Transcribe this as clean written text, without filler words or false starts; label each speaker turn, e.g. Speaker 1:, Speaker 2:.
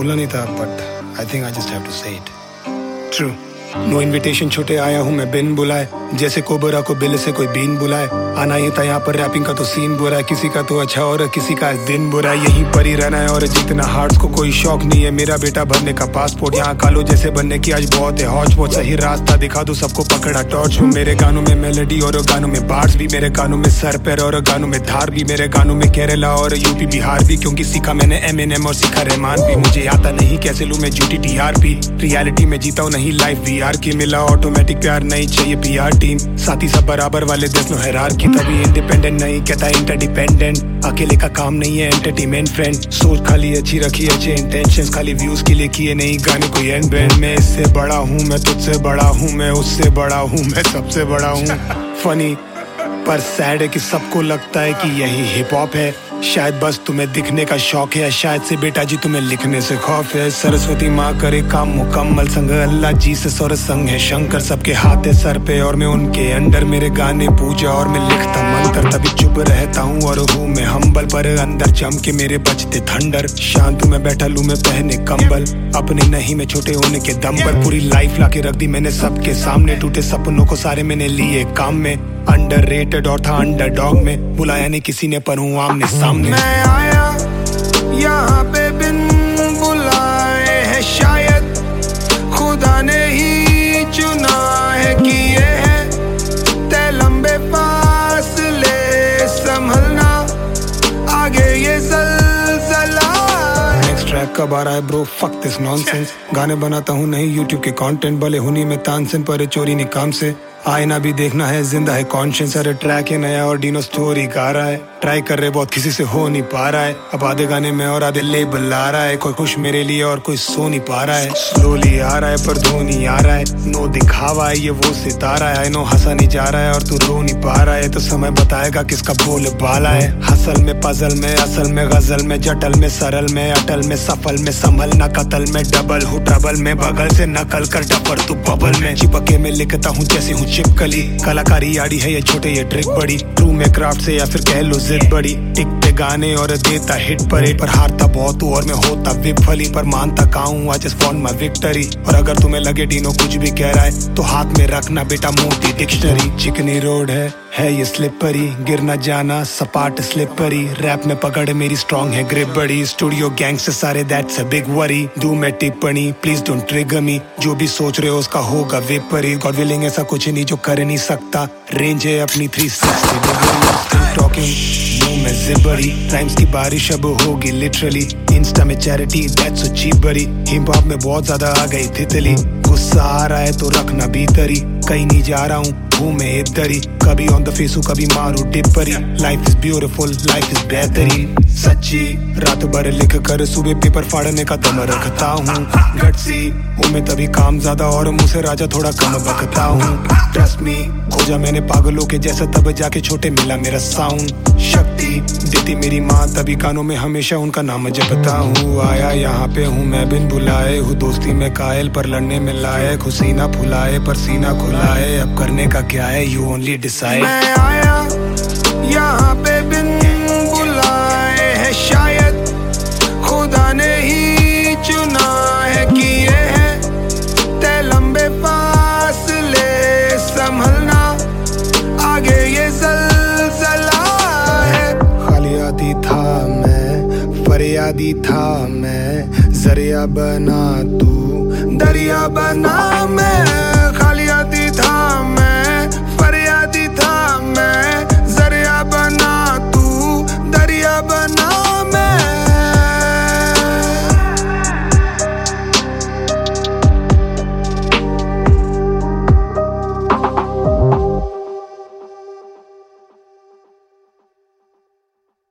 Speaker 1: बोलना नहीं था, but I think I just have to say it. True. No invitation छोटे आया हूँ मैं बिन बुलाए, जैसे कोबरा को बिल से कोई बीन बुलाए। आना ही था यहाँ पर रैपिंग का तो सीन बुरा है, किसी का तो अच्छा और किसी का दिन बुरा है। यहीं पर ही रहना है और जितना हार्ट्स को कोई शौक नहीं है। मेरा बेटा भरने का पासपोर्ट, यहाँ कालो जैसे बनने की आज बहुत है हौच पौच। सही रास्ता दिखा दो सबको पकड़ा टॉर्च। मेरे गानों में मेलोडी और गानों में बार्स भी, मेरे गानों में सर पैर और गानों में धार भी, मेरे गानों में केरला और यूपी बिहार भी। क्योंकि सीखा मैंने एमएनएम और सीखा रहमान भी। मुझे आता नहीं कैसे लूं मैं झूठी टीआरपी, रियलिटी में जीता हूं नहीं लाइफ वीआर की। मिला ऑटोमेटिक प्यार नहीं चाहिए पीआर टीम, साथी सब बराबर वाले देश नो हायरार्की। तभी इंडिपेंडेंट नहीं कहता इंटरडिपेंडेंट, अकेले का काम नहीं है एंटरटेनमेंट फ्रेंड। सोच खाली अच्छी रखी अच्छे इंटेंशंस, खाली व्यूज के लिए किए नहीं गाने कोई एंड बैंड। मैं इससे बड़ा हूँ, मैं तुझसे बड़ा हूँ, मैं उससे बड़ा हूँ, मैं सबसे बड़ा हूँ। फनी पर सैड है कि सबको लगता है कि यही हिप हॉप है। शायद बस तुम्हें दिखने का शौक है, शायद से बेटा जी तुम्हें लिखने से खौफ है। सरस्वती माँ करे काम मुकम्मल, संग अल्लाह जी से सौर संग है शंकर। सबके हाथ है सर पे और मैं उनके अंडर, मेरे गाने पूजा और मैं लिखता मंत्र। तभी चुप रहता हूँ और हूँ मैं हम्बल, पर अंदर जम के मेरे बजते थंडर। शांत मैं बैठा लूँ मैं पहने कंबल, अपने नहीं मैं छोटे होने के दम पर। पूरी लाइफ लाके रख दी मैंने सबके सामने, टूटे सपनों को सारे मैंने लिए काम में। अंडररेटेड और था अंडरडॉग में, बुलाया नहीं किसी ने पर हूँ आमने सामने।
Speaker 2: मैं आया यहाँ पे बिन बुलाए है, शायद खुदा ने ही चुना है कि ये है तय लंबे फासले संभलना, आगे ये ज़लज़ला।
Speaker 1: नेक्स्ट ट्रैक कब आ रहा है ब्रो, फक दिस नॉनसेंस। गाने बनाता हूँ नहीं यूट्यूब के कंटेंट, भले हुनी में तानसेन पर चोरी नहीं काम से। आईना भी देखना है, जिंदा है कॉन्शियस। अरे ट्रैक है नया और डीनो स्टोरी गा रहा है, ट्राई कर रहे बहुत किसी से हो नहीं पा रहा है। अब आधे गाने में और आधे लेबल आ रहा है, कोई खुश मेरे लिए और कोई सो नहीं पा रहा है। स्लोली आ रहा है पर धोनी आ रहा है, नो दिखावा है ये वो सितारा है। नो हंसा नहीं जा रहा है और तू रो नहीं पा रहा है, तो समय बताएगा किसका बोल बाला है। हसल में पजल में असल में गजल में, जटल में सरल में अटल में, सफल में संभलना कतल में, डबल हूँ ट्रबल में, बगल से नकल कर डफर तू बबल में। चिपके में लिखता हूँ जैसे हूँ चिपकली, कलाकारी आड़ी है ये छोटे ये ट्रिक बड़ी। ट्रू में क्राफ्ट से या फिर कह लो जिद बड़ी, टिक पे गाने और देता हिट परेड। पर हारता बहुत हूँ और मैं होता विफली, पर मानता काऊँ I just want my victory. और अगर तुम्हें लगे डीनो कुछ भी कह रहा है तो हाथ में रखना बेटा मोटी डिक्शनरी। चिकनी रोड है ये स्लिपरी, गिर न जाना सपाट स्लिपरी। रैप में पकड़ मेरी स्ट्रॉन्ग है ग्रिप बड़ी, स्टूडियो गैंग से सारे दैट्स अ बिग वरी। दूं मैं टिप्पणी प्लीज डोंट ट्रिगर मी, जो भी सोच रहे हो उसका होगा विपरीत। गॉड विलिंग ऐसा कुछ नहीं जो कर नहीं सकता, रेंज है अपनी 360 डिग्री। टॉकिंग मुंह में जिबरी, राइम्स की बारिश अब होगी लिटरली। इंस्टा में चैरिटी दैट्स सो चीप बड़ी, हिप हॉप में बहुत ज्यादा आ गई तितली। गुस्सा आ रहा है तो रखना भीतरी, कहीं नहीं जा रहा हूँ मैं इधर ही। कभी ऑन द फेस हूँ कभी मारू टिप्परी, life is beautiful life is बेहतरीन। सच्ची रात भर लिख कर सुबह पेपर फाड़ने का दम रखता हूँ। गट्सी हूँ मैं तभी काम ज्यादा और मुँह से राजा थोड़ा कम बकता हूँ। ट्रस्ट मी खोजा मैंने पागलों के जैसा, तब जाके छोटे मिला मेरा साउंड। शक्ति देती मेरी माँ तभी कानों में हमेशा उनका नाम जपता हूँ। आया यहाँ पे हूँ मैं बिन बुलाए, हूँ दोस्ती में कायल पर लड़ने में लायक। हुसीना फुलाए पर सीना खुलाए, अब करने का क्या है यू ओनली डिसाइड।
Speaker 2: मैं आया यहाँ पे बिन बुलाए है, शायद खुदा ने ही चुना है कि ये है तय लंबे फासले संभलना, आगे ये ज़लज़ला है।
Speaker 1: खाली आदि था मैं फरियादी था मैं, जरिया बना तू
Speaker 2: दरिया बना मैं। खाली आदि था मैं